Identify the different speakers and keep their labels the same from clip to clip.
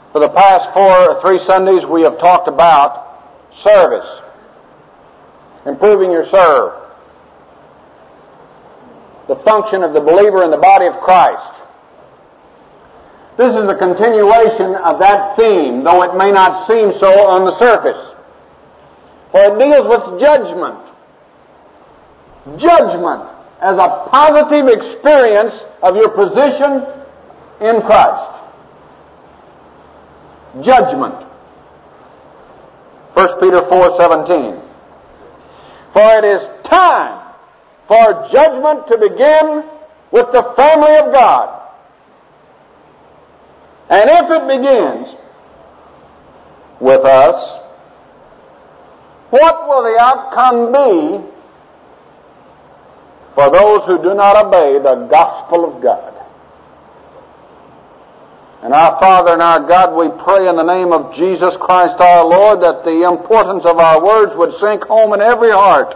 Speaker 1: For the past 3 Sundays, we have talked about service, improving your serve, the function of the believer in the body of Christ. This is a continuation of that theme, though it may not seem so on the surface. For it deals with judgment. Judgment as a positive experience of your position in Christ. Judgment. 1 Peter 4:17. For it is time for judgment to begin with the family of God. And if it begins with us, what will the outcome be for those who do not obey the gospel of God? And our Father and our God, we pray in the name of Jesus Christ our Lord that the importance of our words would sink home in every heart.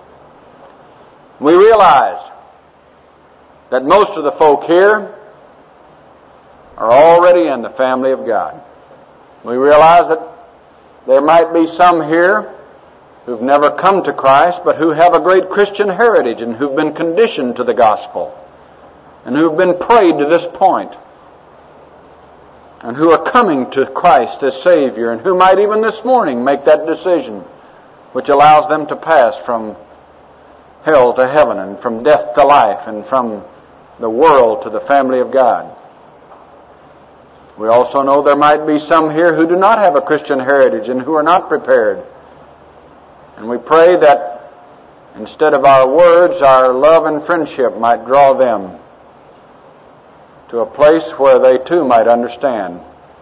Speaker 1: We realize that most of the folk here are already in the family of God. We realize that there might be some here who've never come to Christ, but who have a great Christian heritage and who've been conditioned to the gospel and who've been prayed to this point and who are coming to Christ as Savior and who might even this morning make that decision which allows them to pass from hell to heaven and from death to life and from the world to the family of God. We also know there might be some here who do not have a Christian heritage and who are not prepared. And we pray that instead of our words, our love and friendship might draw them to a place where they too might understand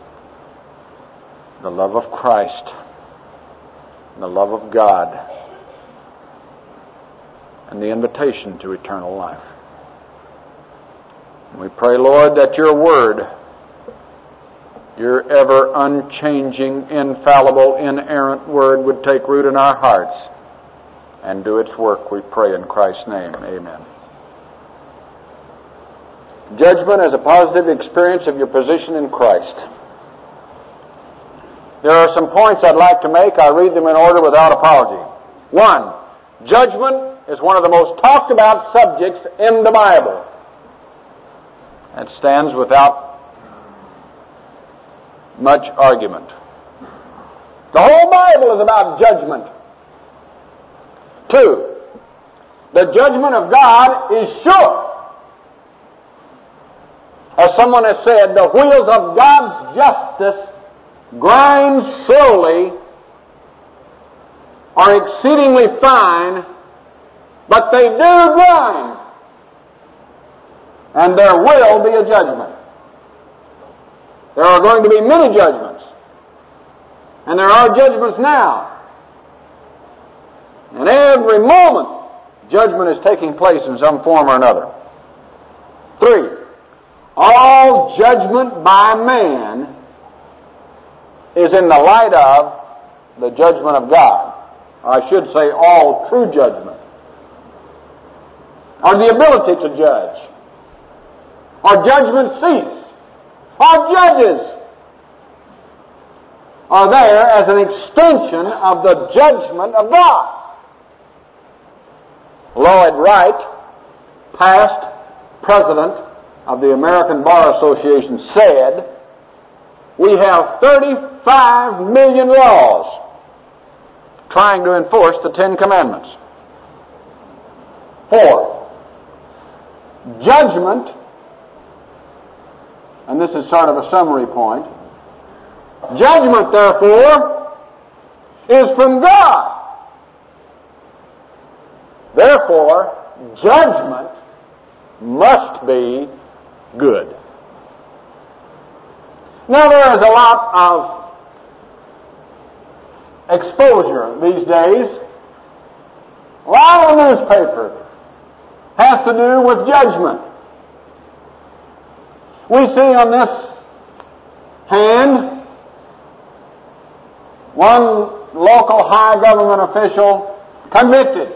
Speaker 1: the love of Christ, the love of God, and the invitation to eternal life. And we pray, Lord, that your word, your ever unchanging, infallible, inerrant word would take root in our hearts and do its work, we pray in Christ's name. Amen. Judgment as a positive experience of your position in Christ. There are some points I'd like to make. I'll read them in order without apology. 1. Judgment is one of the most talked about subjects in the Bible. That stands without much argument. The whole Bible is about judgment. 2. The judgment of God is sure. As someone has said, the wheels of God's justice grind slowly, are exceedingly fine, but they do grind. And there will be a judgment. There are going to be many judgments. And there are judgments now. And every moment, judgment is taking place in some form or another. 3. All judgment by man is in the light of the judgment of God. Or I should say all true judgment. Or the ability to judge. Or judgment seats. Or judges are there as an extension of the judgment of God. Lloyd Wright, past president of the American Bar Association, said, we have 35 million laws trying to enforce the 10 Commandments. 4. Judgment, and this is sort of a summary point, judgment, therefore, is from God. Therefore, judgment must be good. Now, there is a lot of exposure these days. A lot of the newspaper has to do with judgment. We see on this hand one local high government official convicted.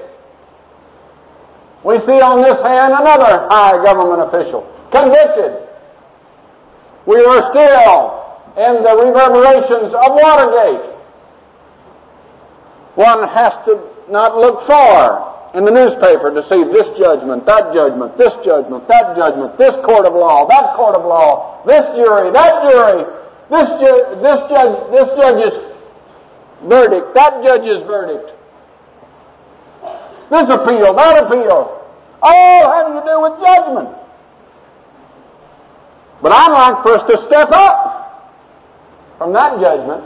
Speaker 1: We see on this hand another high government official convicted. We are still in the reverberations of Watergate. One has to not look far in the newspaper to see this judgment, that judgment, this judgment, that judgment, this court of law, that court of law, this jury, that jury, this judge's verdict, that judge's verdict, this appeal, that appeal, all having to do with judgment. But I'd like for us to step up from that judgment,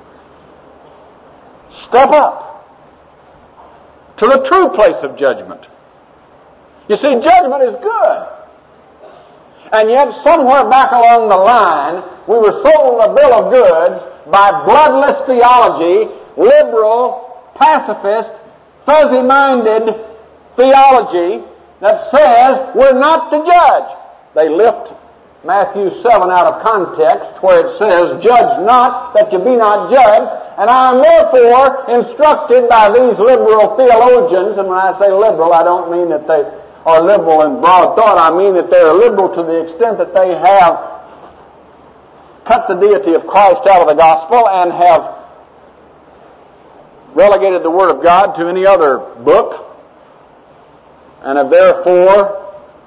Speaker 1: step up to the true place of judgment. You see, judgment is good. And yet somewhere back along the line, we were sold a bill of goods by bloodless theology, liberal, pacifist, fuzzy-minded theology that says we're not to judge. They lift Matthew 7 out of context where it says, "Judge not that you be not judged." And I am therefore instructed by these liberal theologians, and when I say liberal, I don't mean that they are liberal in broad thought. I mean that they are liberal to the extent that they have cut the deity of Christ out of the gospel and have relegated the Word of God to any other book, and have therefore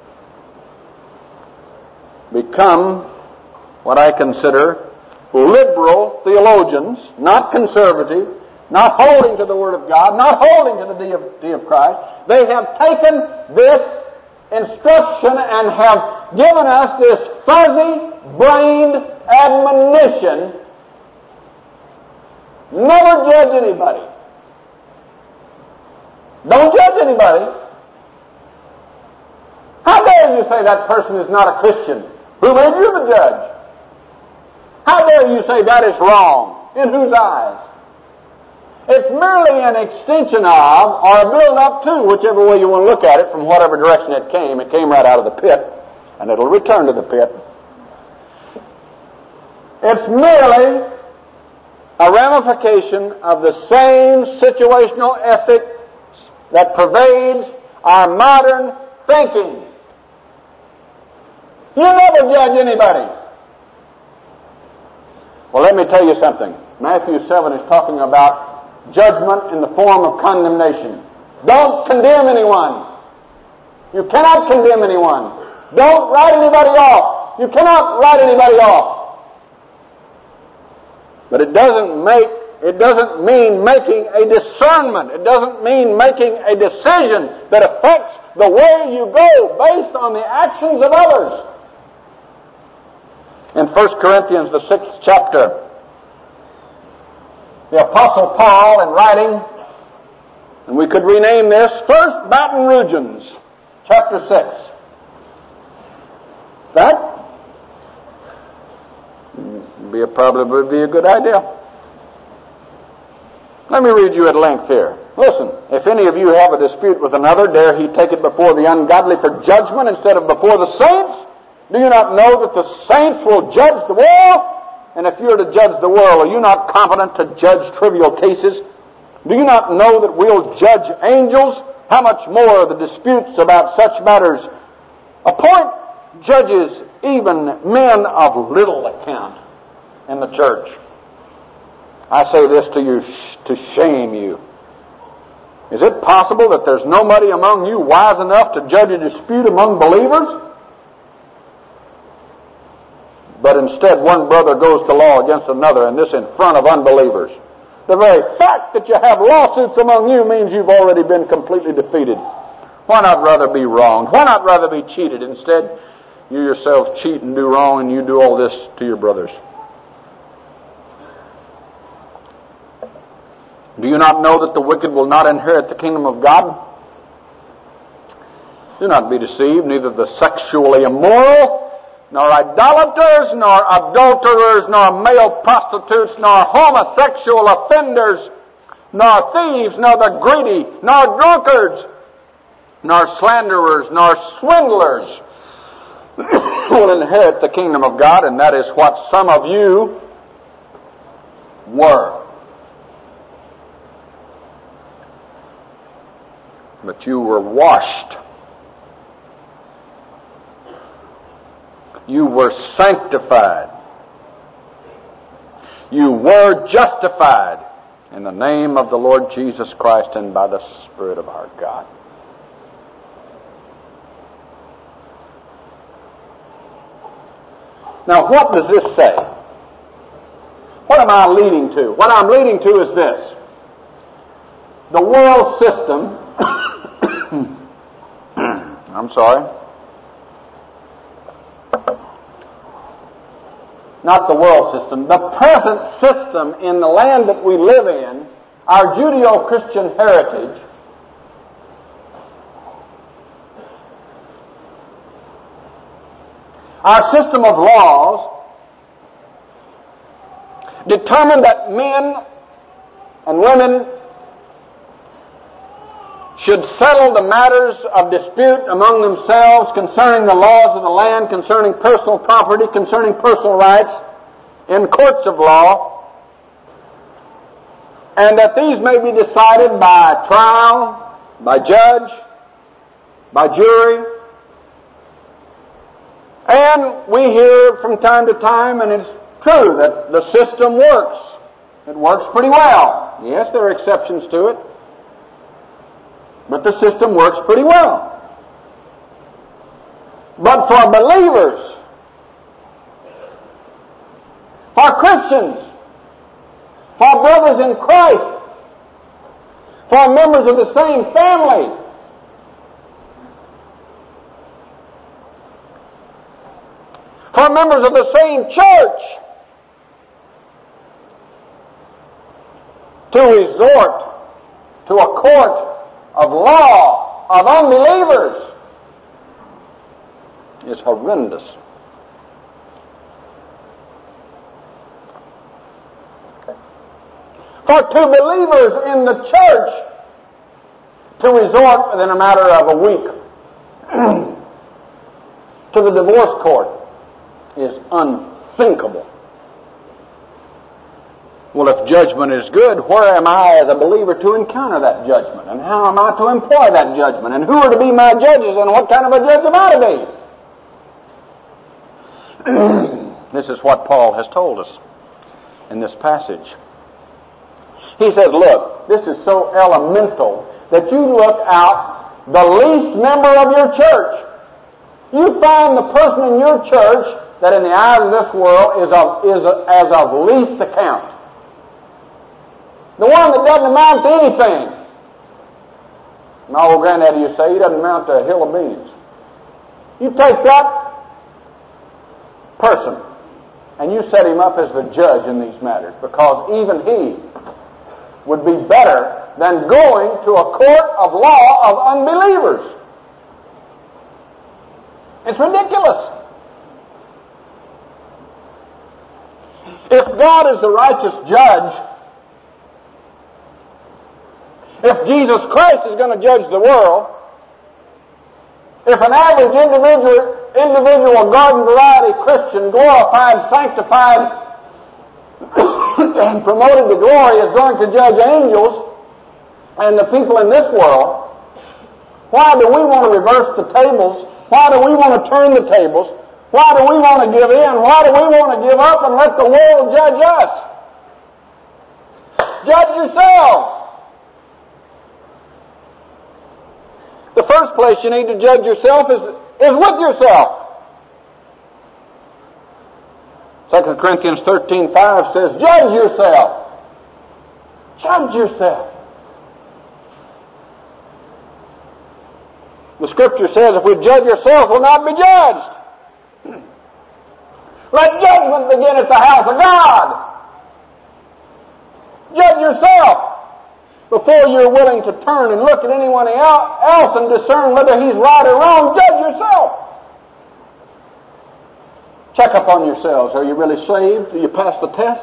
Speaker 1: become what I consider liberal theologians, not conservative, not holding to the Word of God, not holding to the deity of Christ. They have taken this instruction and have given us this fuzzy-brained admonition: never judge anybody. Don't judge anybody. How dare you say that person is not a Christian? Who made you the judge? How dare you say that is wrong? In whose eyes? It's merely an extension of, or a build-up to, whichever way you want to look at it, from whatever direction it came. It came right out of the pit, and it'll return to the pit. It's merely a ramification of the same situational ethics that pervades our modern thinking. You never judge anybody. Well, let me tell you something. Matthew 7 is talking about judgment in the form of condemnation. Don't condemn anyone. You cannot condemn anyone. Don't write anybody off. You cannot write anybody off. But it doesn't mean making a discernment. It doesn't mean making a decision that affects the way you go based on the actions of others. In 1 Corinthians, the 6th chapter, the Apostle Paul, in writing, and we could rename this First Baton Rougians, chapter 6. That would be a good idea. Let me read you at length here. Listen, if any of you have a dispute with another, dare he take it before the ungodly for judgment instead of before the saints? Do you not know that the saints will judge the world? And if you are to judge the world, are you not competent to judge trivial cases? Do you not know that we'll judge angels? How much more the disputes about such matters? Appoint judges, even men of little account, in the church. I say this to you to shame you. Is it possible that there's nobody among you wise enough to judge a dispute among believers? But instead one brother goes to law against another, and this in front of unbelievers. The very fact that you have lawsuits among you means you've already been completely defeated. Why not rather be wronged? Why not rather be cheated? Instead, you yourselves cheat and do wrong, and you do all this to your brothers. Do you not know that the wicked will not inherit the kingdom of God? Do not be deceived, neither the sexually immoral, nor idolaters, nor adulterers, nor male prostitutes, nor homosexual offenders, nor thieves, nor the greedy, nor drunkards, nor slanderers, nor swindlers will inherit the kingdom of God, and that is what some of you were. But you were washed. You were sanctified. You were justified in the name of the Lord Jesus Christ and by the Spirit of our God. Now, what does this say? What am I leading to? What I'm leading to is this. The world system, I'm sorry, not the world system, the present system in the land that we live in, our Judeo-Christian heritage, our system of laws, determine that men and women should settle the matters of dispute among themselves concerning the laws of the land, concerning personal property, concerning personal rights, in courts of law, and that these may be decided by trial, by judge, by jury. And we hear from time to time, and it's true, that the system works. It works pretty well. Yes, there are exceptions to it, but the system works pretty well. But for believers, for Christians, for brothers in Christ, for members of the same family, for members of the same church, to resort to a court of law of unbelievers is horrendous. For two believers in the church to resort within a matter of a week to the divorce court is unthinkable. Well, if judgment is good, where am I as a believer to encounter that judgment? And how am I to employ that judgment? And who are to be my judges? And what kind of a judge am I to be? This is what Paul has told us in this passage. He says, look, this is so elemental that you look out the least member of your church. You find the person in your church that in the eyes of this world is as of least account. The one that doesn't amount to anything. My old granddaddy used to say, he doesn't amount to a hill of beans. You take that person and you set him up as the judge in these matters, because even he would be better than going to a court of law of unbelievers. It's ridiculous. If God is the righteous judge, if Jesus Christ is going to judge the world, if an average individual garden variety Christian, glorified, sanctified, and promoted to glory is going to judge angels and the people in this world, why do we want to reverse the tables? Why do we want to turn the tables? Why do we want to give in? Why do we want to give up and let the world judge us? Judge yourselves. The first place you need to judge yourself is with yourself. 2 Corinthians 13:5 says, judge yourself. Judge yourself. The Scripture says if we judge ourselves, we'll not be judged. Let judgment begin at the house of God. Judge yourself before you're willing to turn and look at anyone else and discern whether he's right or wrong. Judge yourself. Check up on yourselves. Are you really saved? Do you pass the test?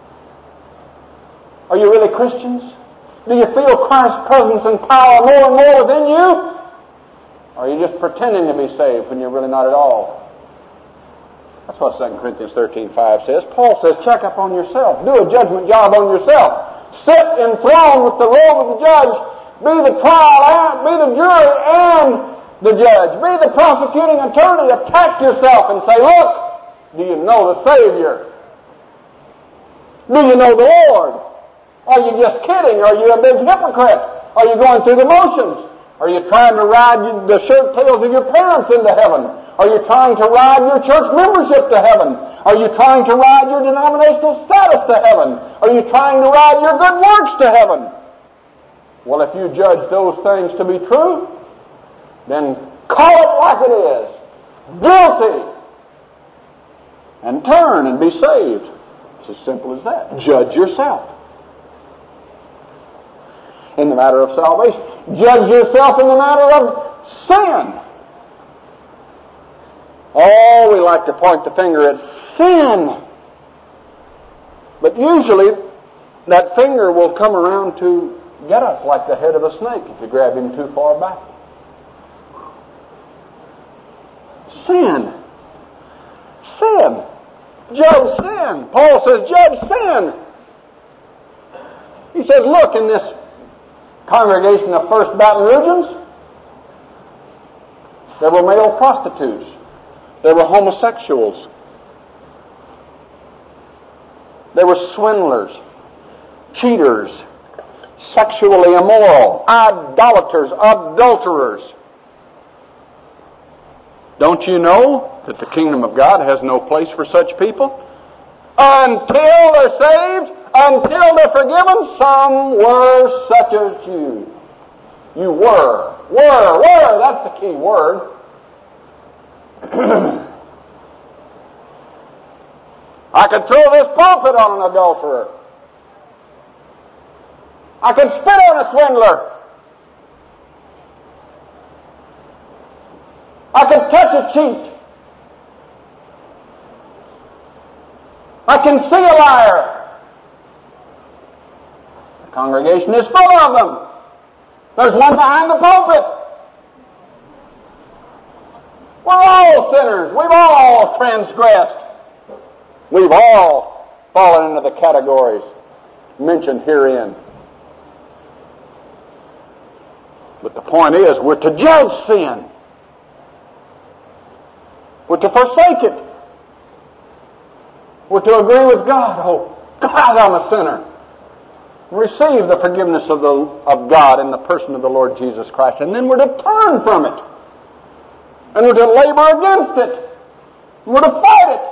Speaker 1: Are you really Christians? Do you feel Christ's presence and power more and more within you? Or are you just pretending to be saved when you're really not at all? That's what 2 Corinthians 13:5 says. Paul says, check up on yourself. Do a judgment job on yourself. Sit enthroned with the robe of the judge. Be the trial, be the jury and the judge. Be the prosecuting attorney. Attack yourself and say, look, do you know the Savior? Do you know the Lord? Are you just kidding? Are you a big hypocrite? Are you going through the motions? Are you trying to ride the shirt tails of your parents into heaven? Are you trying to ride your church membership to heaven? Are you trying to ride your denominational status to heaven? Are you trying to ride your good works to heaven? Well, if you judge those things to be true, then call it like it is. Guilty. And turn and be saved. It's as simple as that. Judge yourself. In the matter of salvation. Judge yourself in the matter of sin. Oh, we like to point the finger at sin. But usually, that finger will come around to get us like the head of a snake if you grab him too far back. Sin. Sin. Judge sin. Paul says, judge sin. He says, look, in this congregation of First Baton Rougeans, there were male prostitutes. There were homosexuals. There were swindlers, cheaters, sexually immoral, idolaters, adulterers. Don't you know that the kingdom of God has no place for such people? Until they're saved, until they're forgiven, some were such as you. You were, that's the key word. I could throw this pulpit on an adulterer. I could spit on a swindler. I could touch a cheat. I can see a liar. The congregation is full of them. There's one behind the pulpit. We're all sinners. We've all transgressed. We've all fallen into the categories mentioned herein. But the point is, we're to judge sin. We're to forsake it. We're to agree with God. Oh, God, I'm a sinner. Receive the forgiveness of God in the person of the Lord Jesus Christ. And then we're to turn from it. And we're to labor against it. And we're to fight it.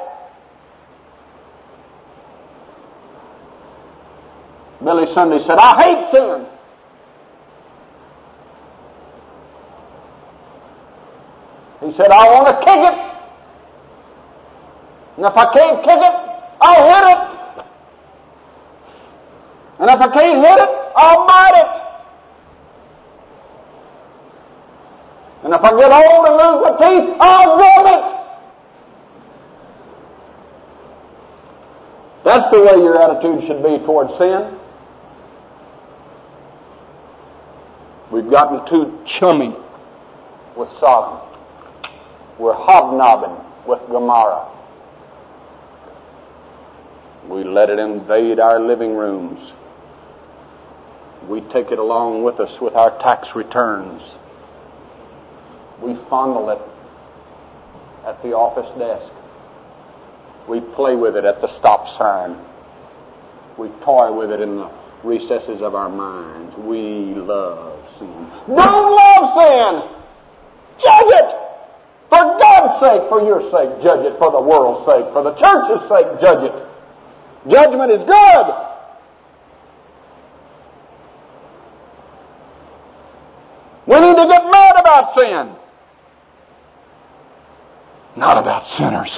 Speaker 1: Billy Sunday said, I hate sin. He said, I want to kick it. And if I can't kick it, I'll hit it. And if I can't hit it, I'll bite it. And if I get old and lose my teeth, I'll grab it. That's the way your attitude should be toward sin. We've gotten too chummy with Sodom. We're hobnobbing with Gomorrah. We let it invade our living rooms. We take it along with us with our tax returns. We fondle it at the office desk. We play with it at the stop sign. We toy with it in the recesses of our minds. We love sin. Don't love sin! Judge it! For God's sake, for your sake, judge it. For the world's sake, for the church's sake, judge it. Judgment is good. We need to get mad about sin. Not about sinners,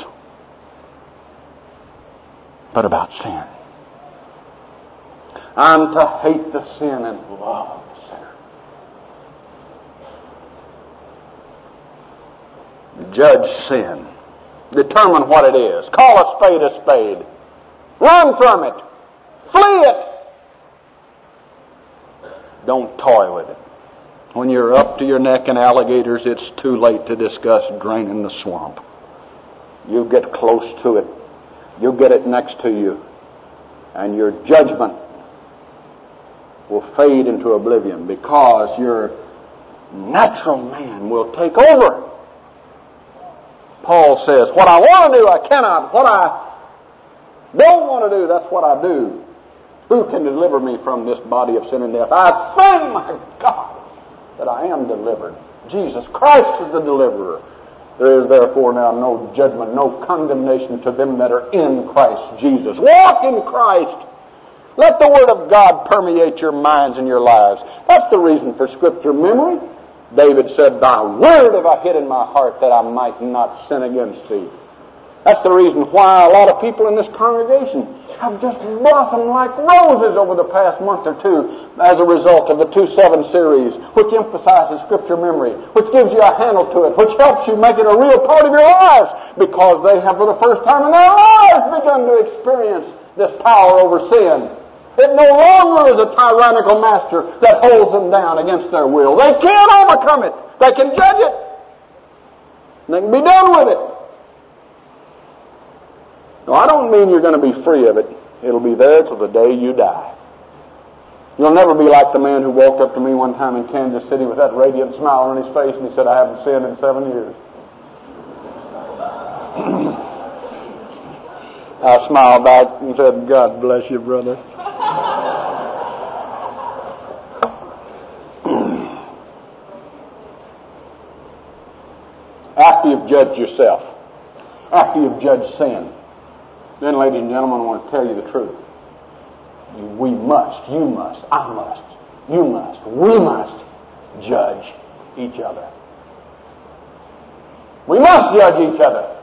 Speaker 1: but about sin. I'm to hate the sin and love the sinner. Judge sin. Determine what it is. Call a spade a spade. Run from it. Flee it. Don't toy with it. When you're up to your neck in alligators, it's too late to discuss draining the swamp. You get close to it. You get it next to you. And your judgment will fade into oblivion because your natural man will take over. Paul says, what I want to do, I cannot. What I Don't want to do, that's what I do. Who can deliver me from this body of sin and death? I thank my God that I am delivered. Jesus Christ is the deliverer. There is therefore now no judgment, no condemnation to them that are in Christ Jesus. Walk in Christ. Let the Word of God permeate your minds and your lives. That's the reason for Scripture memory. David said, Thy Word have I hid in my heart that I might not sin against Thee. That's the reason why a lot of people in this congregation have just blossomed like roses over the past month or two as a result of the 2-7 series, which emphasizes Scripture memory, which gives you a handle to it, which helps you make it a real part of your lives, because they have for the first time in their lives begun to experience this power over sin. It no longer is a tyrannical master that holds them down against their will. They can't overcome it. They can judge it. They can be done with it. No, I don't mean you're going to be free of it. It'll be there till the day you die. You'll never be like the man who walked up to me one time in Kansas City with that radiant smile on his face and he said, I haven't sinned in 7 years. I smiled back and said, God bless you, brother. After you've judged yourself, after you've judged sin, then, ladies and gentlemen, I want to tell you the truth. We must, you must, I must, you must, we must judge each other. We must judge each other.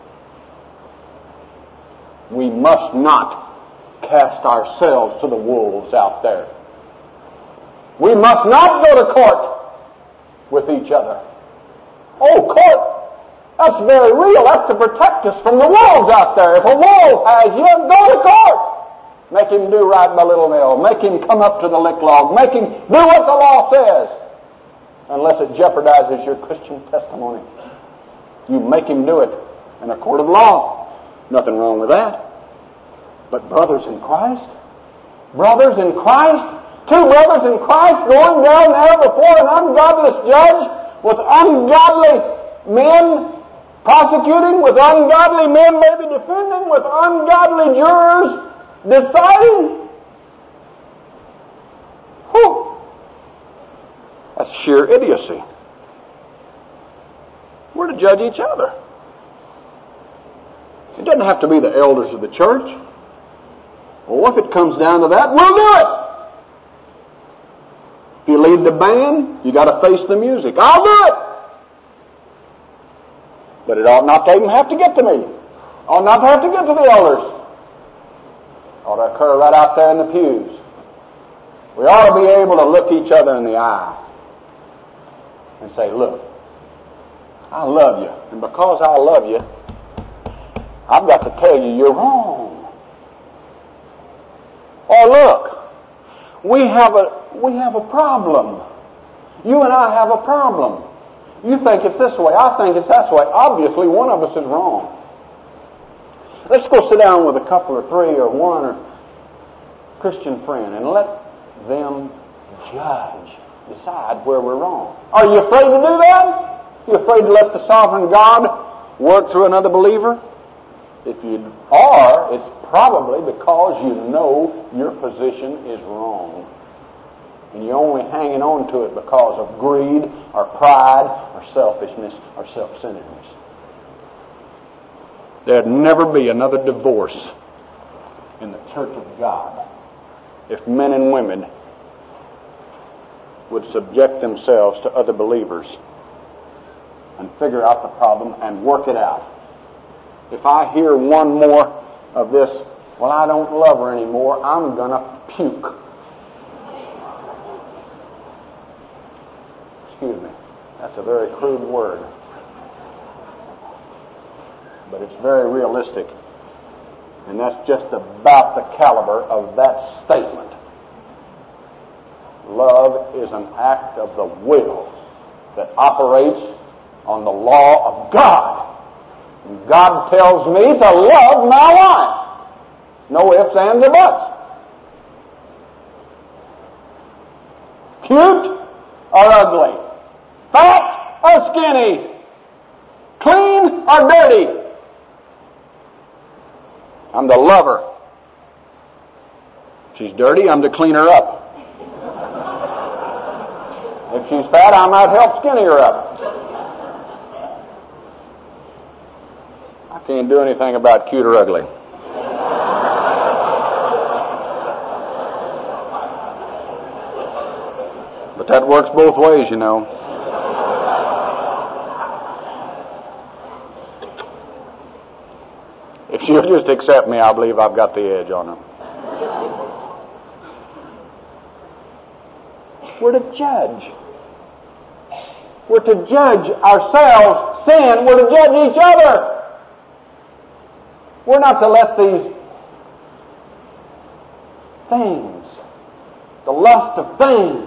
Speaker 1: We must not cast ourselves to the wolves out there. We must not go to court with each other. Oh, court! That's very real. That's to protect us from the wolves out there. If a wolf has you, go to court. Make him do right by little Nell. Make him come up to the lick log. Make him do what the law says. Unless it jeopardizes your Christian testimony. You make him do it in a court of law. Nothing wrong with that. But brothers in Christ, two brothers in Christ going down there before an ungodless judge with ungodly men prosecuting, with ungodly men maybe defending, with ungodly jurors deciding. Whew. That's sheer idiocy. We're to judge each other. It doesn't have to be the elders of the church. Well, if it comes down to that, we'll do it. If you lead the band, you got to face the music. I'll do it. But it ought not to even have to get to me. Ought not to have to get to the elders. Ought to occur right out there in the pews. We ought to be able to look each other in the eye and say, look, I love you. And because I love you, I've got to tell you you're wrong. Or look, we have a problem. You and I have a problem. You think it's this way. I think it's that way. Obviously, one of us is wrong. Let's go sit down with a couple or three or one or Christian friend and let them decide where we're wrong. Are you afraid to do that? You afraid to let the sovereign God work through another believer? If you are, it's probably because you know your position is wrong. And you're only hanging on to it because of greed or pride or selfishness or self-centeredness. There'd never be another divorce in the church of God if men and women would subject themselves to other believers and figure out the problem and work it out. If I hear one more of this, well, I don't love her anymore, I'm going to puke. Excuse me. That's a very crude word. But it's very realistic. And that's just about the caliber of that statement. Love is an act of the will that operates on the law of God. And God tells me to love my wife. No ifs, ands, or buts. Cute or ugly. Fat or skinny. Clean or dirty. I'm to love her. If she's dirty, I'm to clean her up. If she's fat, I might help skinny her up. I can't do anything about cute or ugly. But that works both ways, you know. If she'll just accept me, I believe I've got the edge on her. We're to judge. We're to judge ourselves' sin. We're to judge each other. We're not to let these things, the lust of things,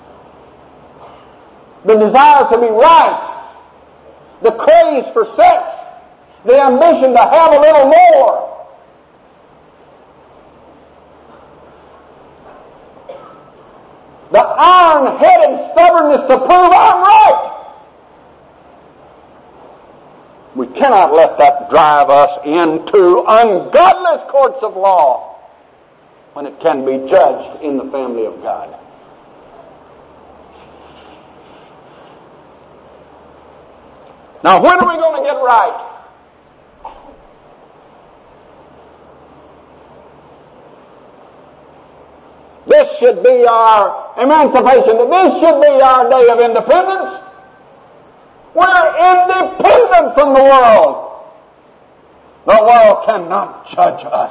Speaker 1: the desire to be right, the craze for sex, the ambition to have a little more, the iron-headed stubbornness to prove I'm right. We cannot let that drive us into ungodly courts of law when it can be judged in the family of God. Now, when are we going to get right? This should be our emancipation. This should be our day of independence. We're independent from the world. The world cannot judge us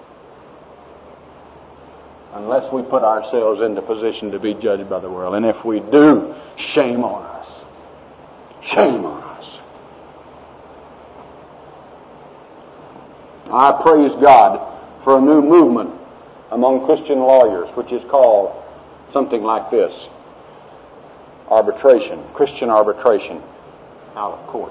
Speaker 1: unless we put ourselves in the position to be judged by the world. And if we do, shame on us. Shame on us. I praise God for a new movement among Christian lawyers, which is called something like this: arbitration, Christian arbitration out of court.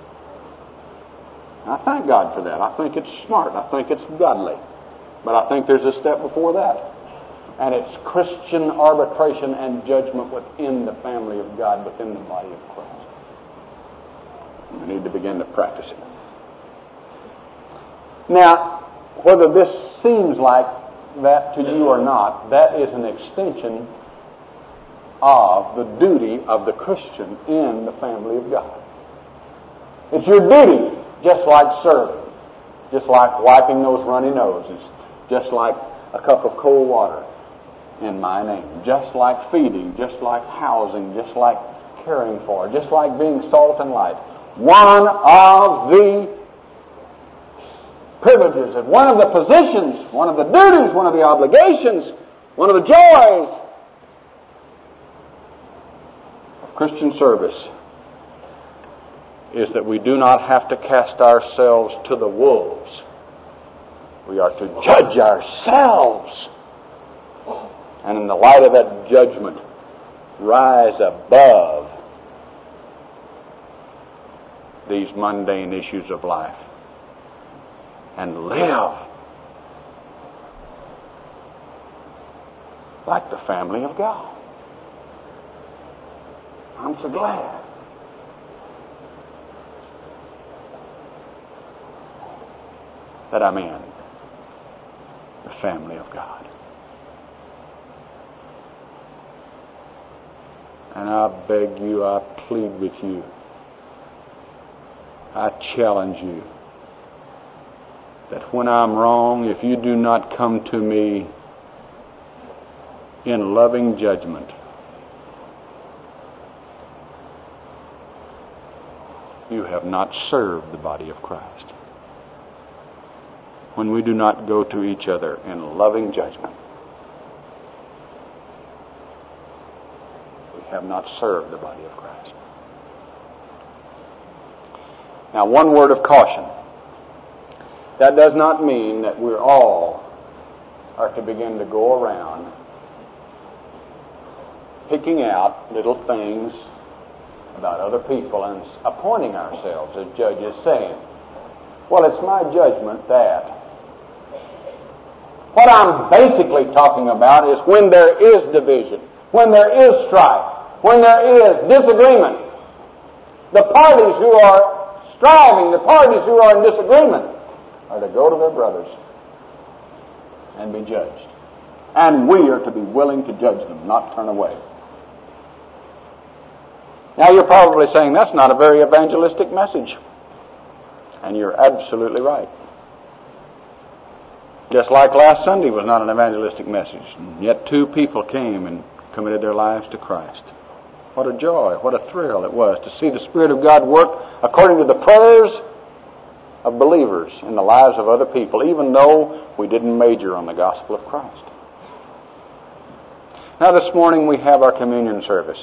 Speaker 1: I thank God for that. I think it's smart. I think it's godly. But I think there's a step before that. And it's Christian arbitration and judgment within the family of God, within the body of Christ. We need to begin to practice it. Now, whether this seems like that to you or not, that is an extension of the duty of the Christian in the family of God. It's your duty, just like serving, just like wiping those runny noses, just like a cup of cold water in my name, just like feeding, just like housing, just like caring for, just like being salt and light. One of the privileges and one of the positions, one of the duties, one of the obligations, one of the joys of Christian service is that we do not have to cast ourselves to the wolves. We are to judge ourselves. And in the light of that judgment, rise above these mundane issues of life and live like the family of God. I'm so glad that I'm in the family of God. And I beg you, I plead with you, I challenge you, that when I'm wrong, if you do not come to me in loving judgment, you have not served the body of Christ. When we do not go to each other in loving judgment, we have not served the body of Christ. Now, one word of caution. That does not mean that we're all are to begin to go around picking out little things about other people and appointing ourselves as judges, saying, well, it's my judgment that. What I'm basically talking about is when there is division, when there is strife, when there is disagreement. The parties who are striving, the parties who are in disagreement, are to go to their brothers and be judged. And we are to be willing to judge them, not turn away. Now you're probably saying, that's not a very evangelistic message. And you're absolutely right. Just like last Sunday was not an evangelistic message. And yet 2 people came and committed their lives to Christ. What a joy, what a thrill it was to see the Spirit of God work according to the prayers of believers in the lives of other people, even though we didn't major on the gospel of Christ. Now this morning we have our communion service.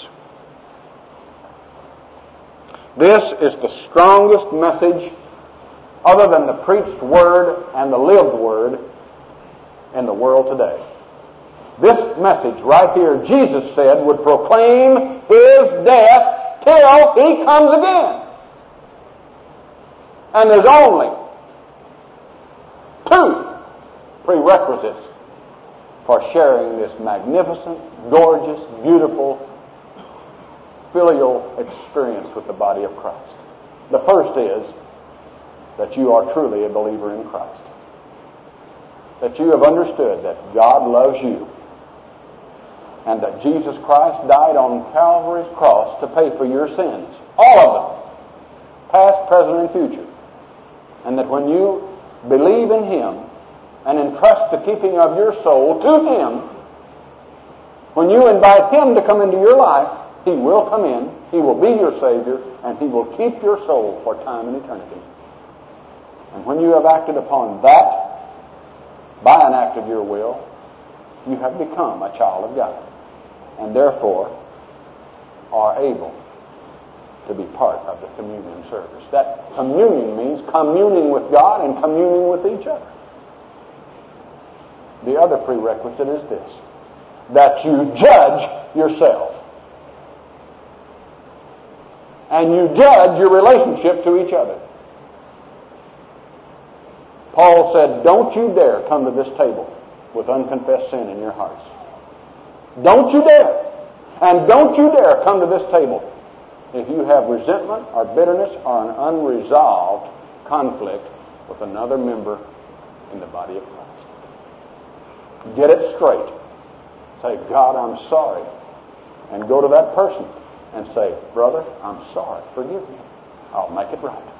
Speaker 1: This is the strongest message, other than the preached word and the lived word, in the world today. This message right here, Jesus said, would proclaim His death till He comes again. And there's only 2 prerequisites for sharing this magnificent, gorgeous, beautiful, filial experience with the body of Christ. The first is that you are truly a believer in Christ. That you have understood that God loves you and that Jesus Christ died on Calvary's cross to pay for your sins. All of them. Past, present, and future. And that when you believe in Him and entrust the keeping of your soul to Him, when you invite Him to come into your life, He will come in, He will be your Savior, and He will keep your soul for time and eternity. And when you have acted upon that, by an act of your will, you have become a child of God, and therefore are able to be part of the communion service. That communion means communing with God and communing with each other. The other prerequisite is this, that you judge yourself. And you judge your relationship to each other. Paul said, don't you dare come to this table with unconfessed sin in your hearts. Don't you dare. And don't you dare come to this table if you have resentment or bitterness or an unresolved conflict with another member in the body of Christ. Get it straight. Say, God, I'm sorry. And go to that person and say, brother, I'm sorry. Forgive me. I'll make it right.